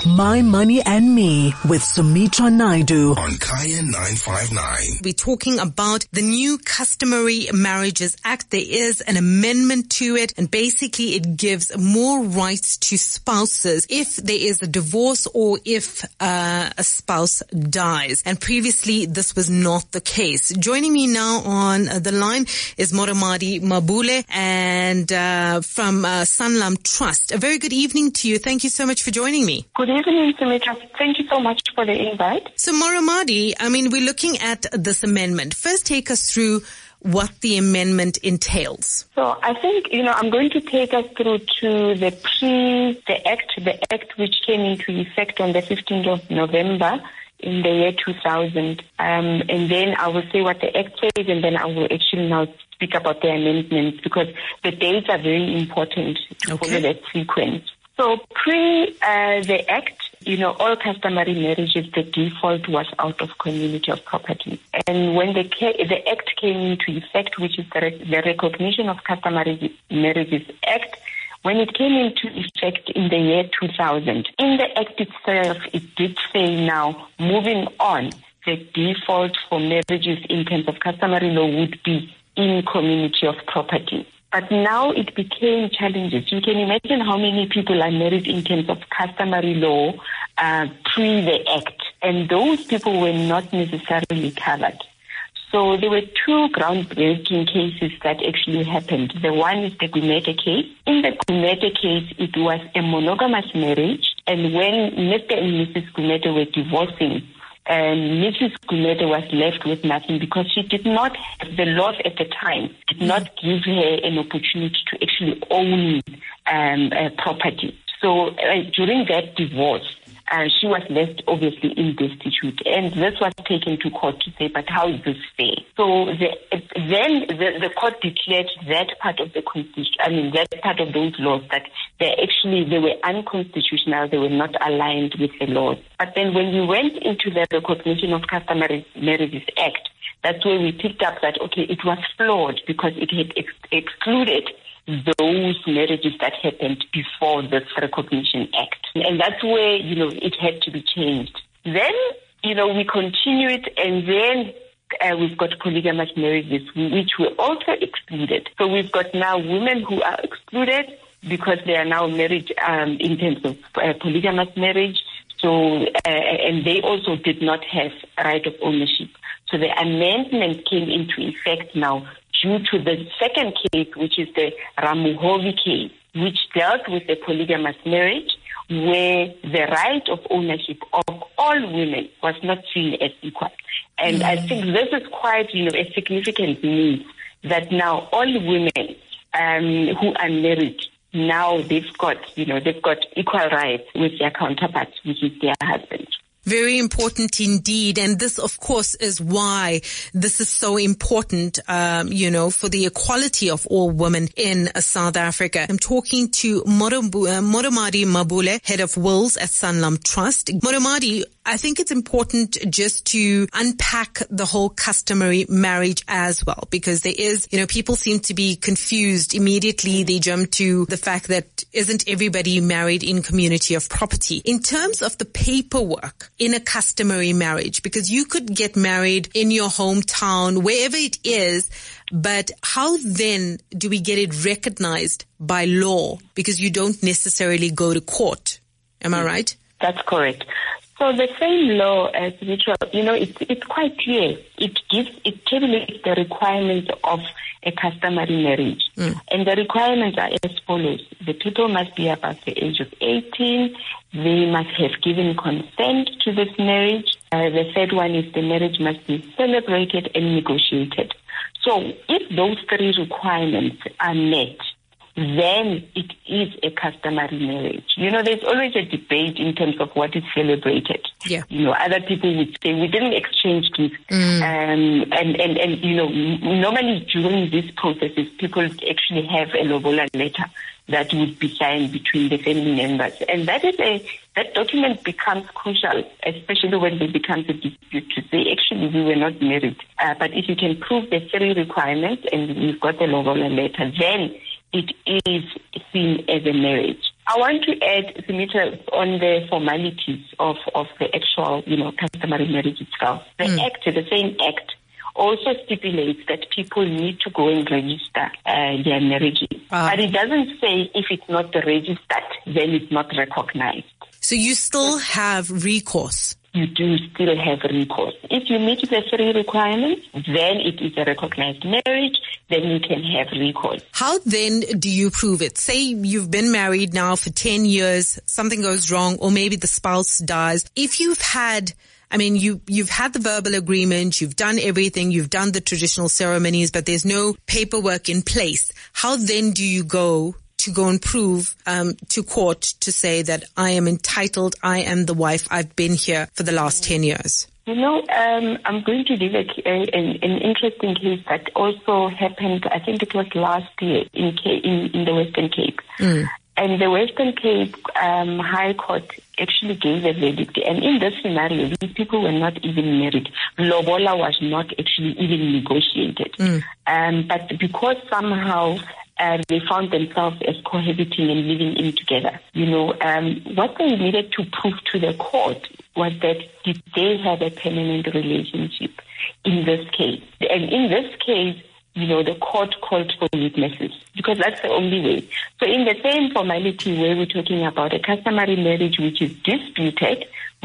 My Money and Me with Sumitra Naidu on Kaya 959. We're talking about the new Customary Marriages Act. There is an amendment to it, and basically it gives more rights to spouses if there is a divorce or if a spouse dies. And previously this was not the case. Joining me now on the line is Moramadi Mabule and from Sanlam Trust. A very good evening to you. Thank you so much for joining me. Good evening, Sumitra. Thank you so much for the invite. So Moramadi, we're looking at this amendment. First, take us through what the amendment entails. So I think, I'm going to take us through to the act which came into effect on the 15th of November in the year 2000. And then I will say what the act says, and then I will actually now speak about the amendments, because the dates are very important to follow that sequence. So the act, all customary marriages, the default was out of community of property. And when the act came into effect, which is the Recognition of Customary Marriages Act, when it came into effect in the year 2000, in the act itself, it did say now, moving on, the default for marriages in terms of customary law would be in community of property. But now it became challenges. You can imagine how many people are married in terms of customary law pre the act, and those people were not necessarily covered. So there were two groundbreaking cases that actually happened. The one is the Gumede case. In the Gumede case, it was a monogamous marriage, and when Mr. and Mrs. Gumede were divorcing, Mrs. Gumede was left with nothing because she did not have the laws at the time, did not give her an opportunity to actually own property. So during that divorce, she was left obviously in destitute, and this was taken to court to say, but how is this fair? So then the court declared that part of the constitution, that part of those laws, that they were unconstitutional, they were not aligned with the laws. But then when we went into the Recognition of Customary Marriages Act, that's where we picked up that, it was flawed because it had excluded those marriages that happened before this Recognition Act. And that's where, it had to be changed. Then, we continued, and then we've got polygamous marriages, which were also excluded. So we've got now women who are excluded because they are now married in terms of polygamous marriage. So, and they also did not have right of ownership. So the amendment came into effect now due to the second case, which is the Ramuhovi case, which dealt with a polygamous marriage where the right of ownership of all women was not seen as equal. And I think this is quite, a significant move, that now all women who are married, now they've got equal rights with their counterparts, which is their husband. Very important indeed. And this, of course, is why this is so important, for the equality of all women in South Africa. I'm talking to Moramadi Mabule, head of wills at Sanlam Trust. Moramadi, I think it's important just to unpack the whole customary marriage as well, because there is, people seem to be confused. Immediately they jump to the fact that isn't everybody married in community of property? In terms of the paperwork in a customary marriage, because you could get married in your hometown, wherever it is, but how then do we get it recognized by law? Because you don't necessarily go to court. Am I right? That's correct. So the same law as ritual, it's quite clear. It tabulates the requirements of a customary marriage. And the requirements are as follows. The people must be above the age of 18. They must have given consent to this marriage. The third one is the marriage must be celebrated and negotiated. So if those three requirements are met, then it is a customary marriage. There's always a debate in terms of what is celebrated. Yeah. Other people would say we didn't exchange gifts. And normally during these processes, people actually have a lobola letter that would be signed between the family members. And that document becomes crucial, especially when there becomes a dispute to say, actually, we were not married. But if you can prove the three requirements and you've got the lobola letter, then it is seen as a marriage. I want to add, Sumitra, on the formalities of the actual, customary marriage itself. The act, the same act, also stipulates that people need to go and register their marriages. But it doesn't say if it's not registered, then it's not recognized. So you still have recourse? You do still have recourse. If you meet the 3 requirements, then it is a recognized marriage, then you can have recourse. How then do you prove it? Say you've been married now for 10 years, something goes wrong, or maybe the spouse dies. If you've had you've had the verbal agreement, you've done everything, you've done the traditional ceremonies, but there's no paperwork in place. How then do you go and prove to court to say that I am entitled, I am the wife, I've been here for the last 10 years? I'm going to give an interesting case that also happened, I think it was last year in the Western Cape. And the Western Cape High Court actually gave a verdict. And in this scenario, these people were not even married. Lobola was not actually even negotiated. But because somehow they found themselves as cohabiting and living in together, what they needed to prove to the court was that did they have a permanent relationship in this case. And in this case, the court called for witnesses because that's the only way. So in the same formality where we're talking about a customary marriage which is disputed,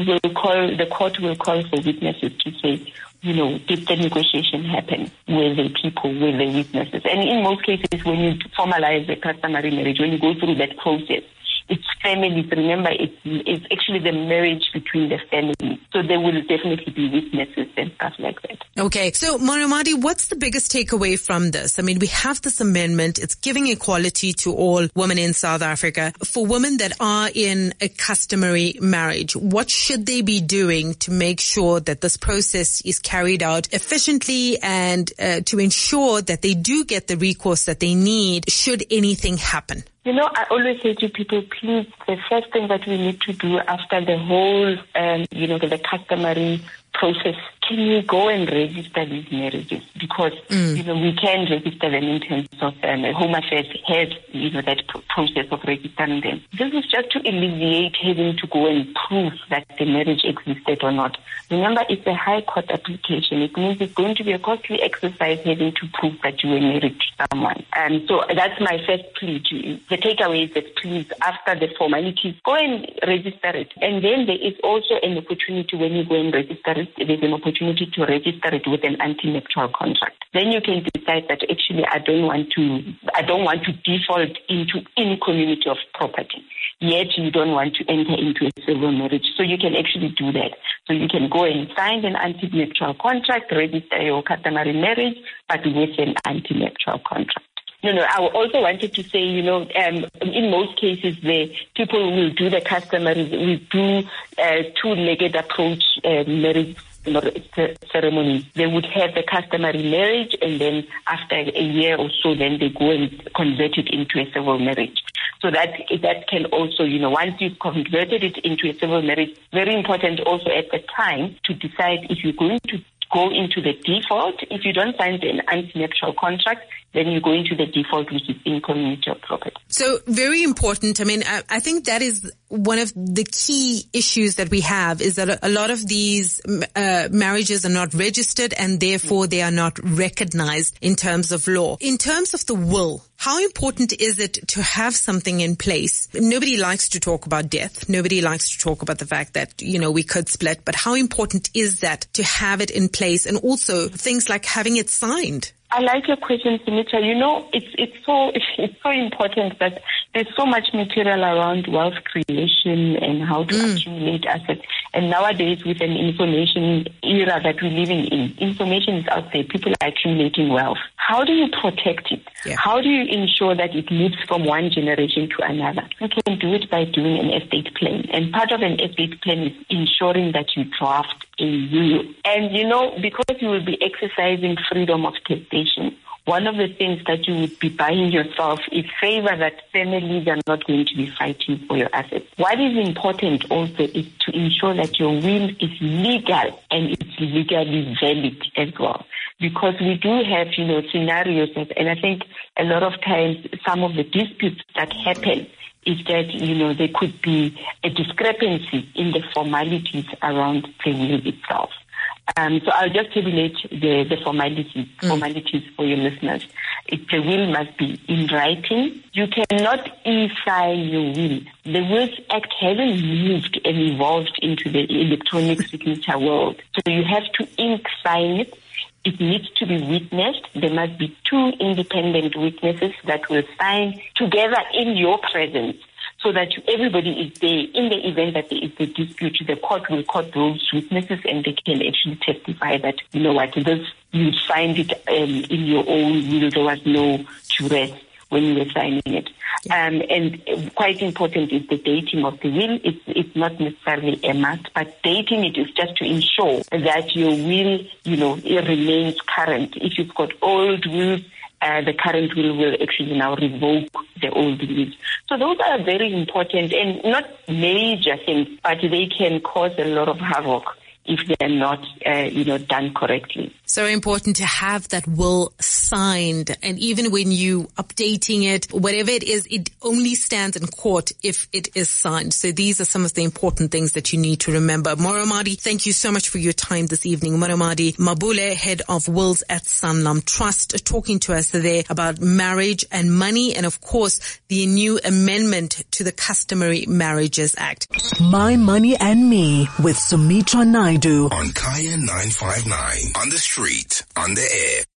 the court will call for witnesses to say, did the negotiation happen? Were the people, were the witnesses? And in most cases, when you formalize the customary marriage, when you go through that process, it's families. Remember, it's actually the marriage between the families. So there will definitely be witnesses and stuff like that. Okay. So, Monamati, what's the biggest takeaway from this? We have this amendment. It's giving equality to all women in South Africa. For women that are in a customary marriage, what should they be doing to make sure that this process is carried out efficiently and to ensure that they do get the recourse that they need should anything happen? I always say to people, please, the first thing that we need to do after the whole, the customary process, can you go and register these marriages? Because, we can register them in terms of Home Affairs has, that process of registering them. This is just to alleviate having to go and prove that the marriage existed or not. Remember, it's a high court application. It means it's going to be a costly exercise having to prove that you were married to someone. And so that's my first plea to you. The takeaway is that please, after the formalities, go and register it. And then there is also an opportunity when you go and register it, there's an opportunity to register it with an anti-nuptial contract. Then you can decide that actually I don't want to default into any community of property. Yet you don't want to enter into a civil marriage. So you can actually do that. So you can go and sign an anti-nuptial contract, register your customary marriage, but with an anti-nuptial contract. I also wanted to say, in most cases, the people will do the customary, will do two-legged approach marriage ceremony. They would have the customary marriage, and then after a year or so, then they go and convert it into a civil marriage. So that can also, once you've converted it into a civil marriage, very important also at the time to decide if you're going to go into the default. If you don't sign an anti-nuptial contract, then you go into the default, which is in community of property. So very important. I think that is one of the key issues that we have is that a lot of these marriages are not registered and therefore they are not recognized in terms of law. In terms of the will, how important is it to have something in place? Nobody likes to talk about death. Nobody likes to talk about the fact that, we could split. But how important is that to have it in place, and also things like having it signed? I like your question, Sumitra. It's so important that there's so much material around wealth creation and how to accumulate assets. And nowadays, with an information era that we're living in, information is out there. People are accumulating wealth. How do you protect it? Yeah. How do you ensure that it moves from one generation to another? You can do it by doing an estate plan. And part of an estate plan is ensuring that you draft a will. And, because you will be exercising freedom of gestation, one of the things that you would be buying yourself is favor that families are not going to be fighting for your assets. What is important also is to ensure that your will is legal and it's legally valid as well. Because we do have, scenarios, and I think a lot of times some of the disputes that happen is that, there could be a discrepancy in the formalities around the will itself. So I'll just tabulate the formalities for your listeners. The will must be in writing. You cannot e-sign your will. The Wills Act hasn't moved and evolved into the electronic signature world. So you have to ink sign it. It needs to be witnessed. There must be 2 independent witnesses that will sign together in your presence, so that everybody is there. In the event that there is a dispute, the court will court those witnesses and they can actually testify that, you signed it in your own will. There was no duress when you were signing it. And quite important is the dating of the will. It's not necessarily a must, but dating it is just to ensure that your will, it remains current. If you've got old wills, the current will actually now revoke the old wills. So those are very important and not major things, but they can cause a lot of havoc if they're not, done correctly. So important to have that will signed, and even when you updating it, whatever it is, it only stands in court if it is signed. So these are some of the important things that you need to remember. Moromadi, thank you so much for your time this evening. Moromadi Mabule, head of wills at Sanlam Trust, talking to us there about marriage and money, and of course the new amendment to the Customary Marriages Act. My Money and Me with Sumitra Naidu on Kaya 959, on the street, on the air.